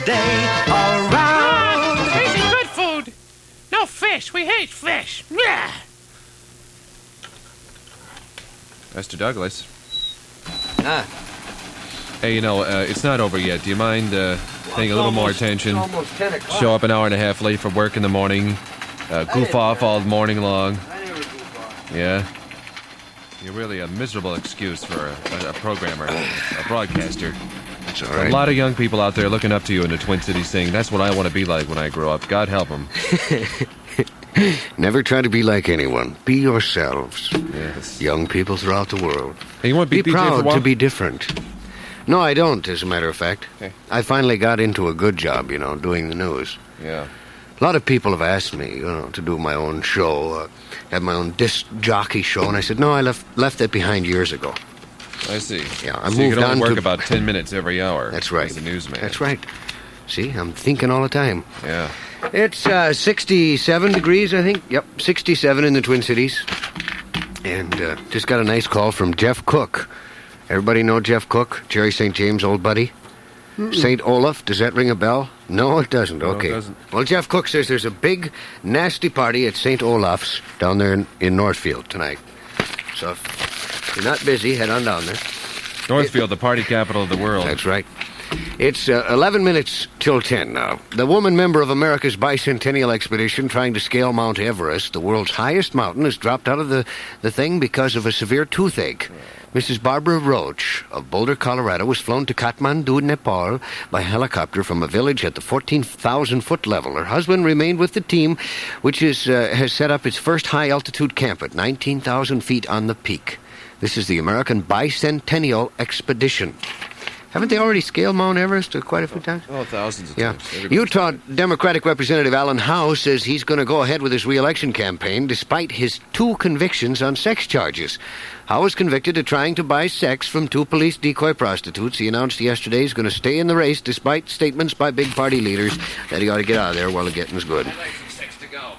day around. Easy, good food. No fish. We hate fish. Yeah. Mr. Douglas. Ah. Hey, it's not over yet. Do you mind paying a little more attention? It's almost 10 o'clock. Show up an hour and a half late for work in the morning. Goof off all morning long. I never goof off. Yeah? You're really a miserable excuse for a programmer, a broadcaster. That's all A right. lot of young people out there looking up to you in the Twin Cities saying, that's what I want to be like when I grow up. God help them. Never try to be like anyone. Be yourselves. Yes. Young people throughout the world. Hey, you want to Be be DJ for a proud while? to be different. No, I don't, as a matter of fact. Okay. I finally got into a good job, doing the news. Yeah. A lot of people have asked me, to do my own show, have my own disc jockey show, and I said, no, I left that behind years ago. I see. Yeah, I so you moved can only on work to- about 10 minutes every hour. That's right. As a newsman. That's right. See, I'm thinking all the time. Yeah. It's 67 degrees, I think. Yep, 67 in the Twin Cities. And just got a nice call from Jeff Cook. Everybody know Jeff Cook? Jerry St. James' old buddy? St. Olaf, does that ring a bell? No, it doesn't. No, it Okay. doesn't. Well, Jeff Cook says there's a big, nasty party at St. Olaf's down there in Northfield tonight. So if you're not busy, head on down there. Northfield, the party capital of the world. That's right. It's 11 minutes till 10 now. The woman member of America's bicentennial expedition trying to scale Mount Everest, the world's highest mountain, has dropped out of the thing because of a severe toothache. Mrs. Barbara Roach of Boulder, Colorado, was flown to Kathmandu, Nepal, by helicopter from a village at the 14,000-foot level. Her husband remained with the team, which has set up its first high-altitude camp at 19,000 feet on the peak. This is the American Bicentennial Expedition. Haven't they already scaled Mount Everest quite a few times? Oh, thousands of Yeah. times. Everybody's Utah Democratic Representative Alan Howe says he's going to go ahead with his re-election campaign despite his 2 convictions on sex charges. Howe was convicted of trying to buy sex from 2 police decoy prostitutes. He announced yesterday he's going to stay in the race despite statements by big party leaders that he ought to get out of there while the getting's good. I'd like some sex to go.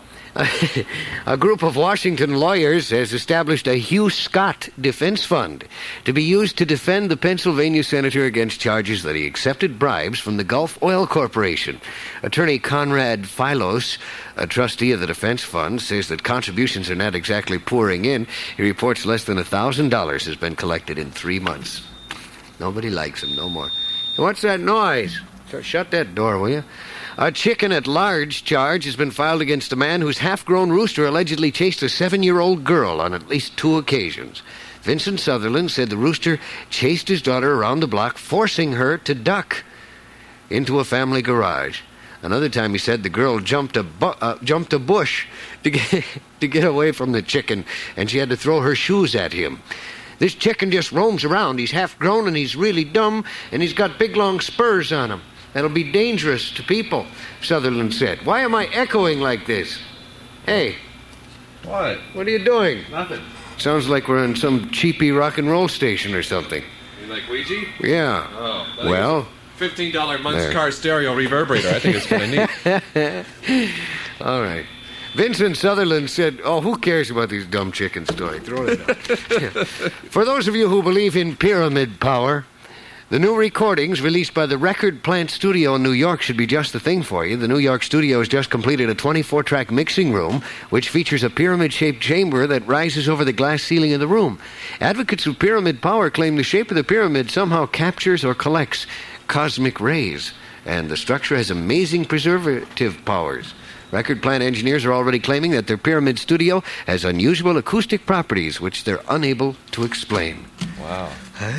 A group of Washington lawyers has established a Hugh Scott Defense Fund to be used to defend the Pennsylvania senator against charges that he accepted bribes from the Gulf Oil Corporation. Attorney Conrad Philos, a trustee of the Defense Fund, says that contributions are not exactly pouring in. He reports less than $1,000 has been collected in 3 months. Nobody likes him no more. What's that noise? Shut that door, will you? A chicken at large charge has been filed against a man whose half-grown rooster allegedly chased a 7-year-old girl on at least 2 occasions. Vincent Sutherland said the rooster chased his daughter around the block, forcing her to duck into a family garage. Another time he said the girl jumped a bush to get away from the chicken, and she had to throw her shoes at him. This chicken just roams around. He's half-grown and he's really dumb, and he's got big long spurs on him. That'll be dangerous to people, Sutherland said. Why am I echoing like this? Hey, What? what are you doing? Nothing. Sounds like we're on some cheapy rock and roll station or something. You like Ouija? Yeah. Oh. Well, $15 Munch There. car stereo reverberator. I think it's kind of neat. all right. Vincent Sutherland said, oh, who cares about these dumb chicken stories? Throw it out. Yeah. For those of you who believe in pyramid power, the new recordings released by the Record Plant Studio in New York should be just the thing for you. The New York studio has just completed a 24-track mixing room, which features a pyramid-shaped chamber that rises over the glass ceiling of the room. Advocates of pyramid power claim the shape of the pyramid somehow captures or collects cosmic rays, and the structure has amazing preservative powers. Record plant engineers are already claiming that their pyramid studio has unusual acoustic properties, which they're unable to explain. Wow.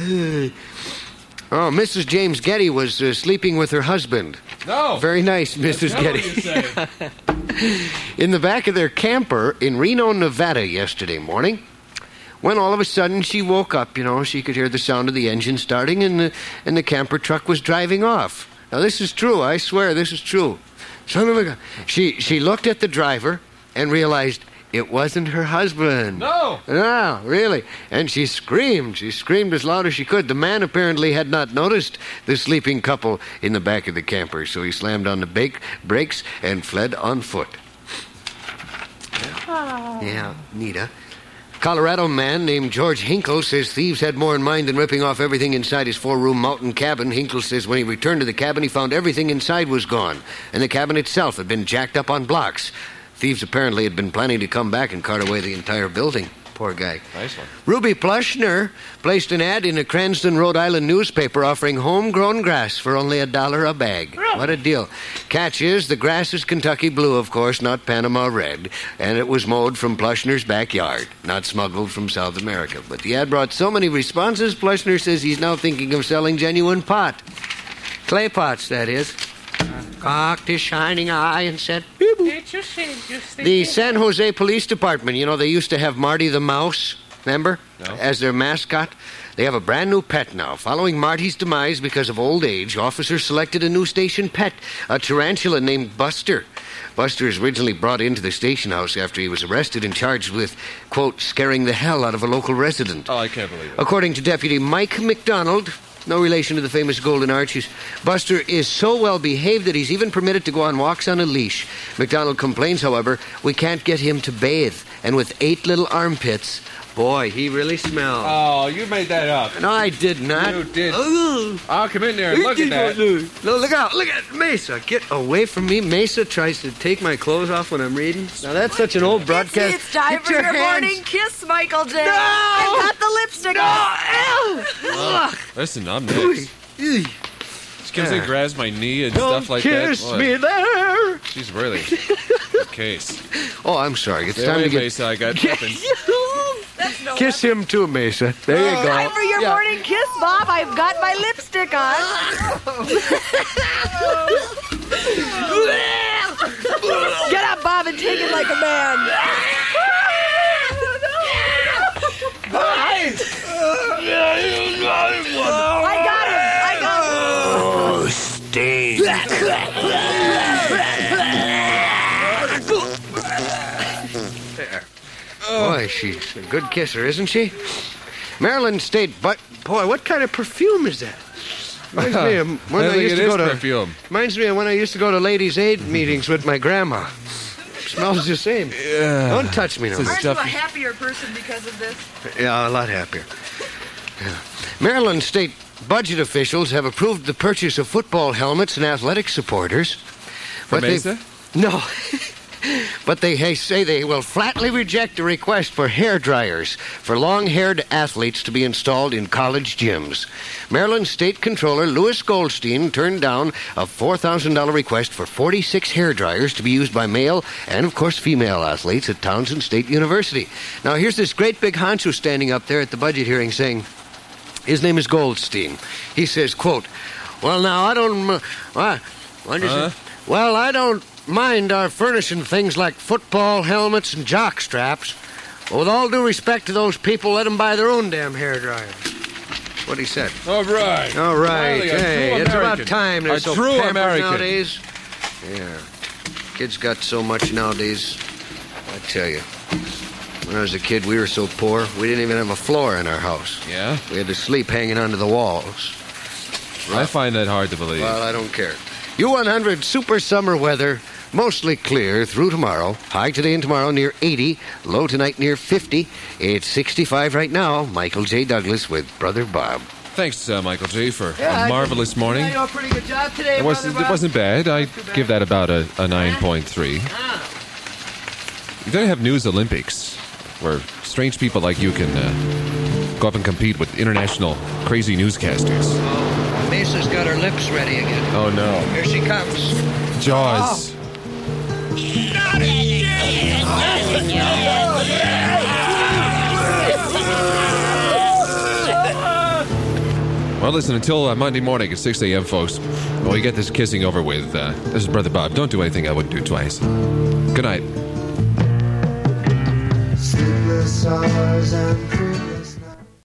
Oh, Mrs. James Getty was sleeping with her husband. No. Very nice, Mrs. Getty. In the back of their camper in Reno, Nevada yesterday morning, when all of a sudden she woke up, she could hear the sound of the engine starting and the camper truck was driving off. Now, this is true. I swear this is true. Son of a gun. She looked at the driver and realized it wasn't her husband. No. No, really. And she screamed. She screamed as loud as she could. The man apparently had not noticed the sleeping couple in the back of the camper, so he slammed on the brakes and fled on foot. Yeah, Nita. Colorado man named George Hinkle says thieves had more in mind than ripping off everything inside his 4-room mountain cabin. Hinkle says when he returned to the cabin, he found everything inside was gone, and the cabin itself had been jacked up on blocks. Thieves apparently had been planning to come back and cart away the entire building. Poor guy. Nice one. Ruby Plushner placed an ad in a Cranston, Rhode Island newspaper offering homegrown grass for only $1 a bag. What a deal. Catch is, the grass is Kentucky blue, of course, not Panama red, and it was mowed from Plushner's backyard, not smuggled from South America. But the ad brought so many responses, Plushner says he's now thinking of selling genuine pot. Clay pots, that is. Cocked his shining eye and said, Can't you see? Just the San Jose Police Department, you know, they used to have Marty the Mouse, remember? No. As their mascot. They have a brand new pet now. Following Marty's demise because of old age, officers selected a new station pet, a tarantula named Buster. Buster is originally brought into the station house after he was arrested and charged with, quote, scaring the hell out of a local resident. Oh, I can't believe it. According to Deputy Mike McDonald, no relation to the famous Golden Arches, Buster is so well behaved that he's even permitted to go on walks on a leash. McDonald complains, however, we can't get him to bathe. And with 8 little armpits, boy, he really smells. Oh, you made that up. No, I did not. You did. Ugh. I'll come in there and look at that. No, look out. Look at Mesa. Get away from me. Mesa tries to take my clothes off when I'm reading. Now, that's such an old broadcast. It's time Get for your hands. morning kiss, Michael J. No! I've got the lipstick on. Ugh. Listen, I'm next. Ugh. She comes and grabs my knee and Don't stuff like that. kiss Boy, me there. she's really the case. Oh, I'm sorry. It's Stay time away, to get... Mesa. I got weapons. That's no Kiss him too, Mesa. There you go. Time for your Yeah. morning kiss, Bob. I've got my lipstick on. Get up, Bob, and take it like a man. I got him. I got him. Oh, Sting. Boy, she's a good kisser, isn't she? Maryland State, but boy, what kind of perfume is that? Reminds me of when I used to go to perfume. Reminds me of when I used to go to ladies' aid meetings with my grandma. Smells the same. Don't touch me now. It's Aren't you a stuff- happier person because of this? Yeah, a lot happier. Yeah. Maryland State budget officials have approved the purchase of football helmets and athletic supporters. For But they- Mesa? No. But they say they will flatly reject a request for hair dryers for long-haired athletes to be installed in college gyms. Maryland State Controller Louis Goldstein turned down a $4,000 request for 46 hair dryers to be used by male and, of course, female athletes at Townsend State University. Now, here's this great big honcho standing up there at the budget hearing saying, his name is Goldstein. He says, quote, well, now, I don't... what is it? Well, I don't mind our furnishing things like football helmets and jock straps. But with all due respect to those people, let them buy their own damn hair dryers. That's what he said. All right. All right. Finally, a Hey, true it's about American. time they're A so true pampered American. nowadays. Yeah. Kids got so much nowadays. I tell you. When I was a kid, we were so poor, we didn't even have a floor in our house. Yeah? We had to sleep hanging onto the walls. I find that hard to believe. Well, I don't care. U100 super summer weather, mostly clear through tomorrow. High today and tomorrow near 80, low tonight near 50. It's 65 right now. Michael J. Douglas with Brother Bob. Thanks, Michael J., for a marvelous morning. You did a pretty good job today, It wasn't bad. I'd give that about a 9.3. You gotta have news Olympics, where strange people like you can go up and compete with international crazy newscasters. Oh, Mesa's got her lips ready again. Oh, no. Here she comes. Jaws. Well, listen, until Monday morning at 6 a.m., folks, when we get this kissing over with, this is Brother Bob. Don't do anything I wouldn't do twice. Good night. Sleepless hours and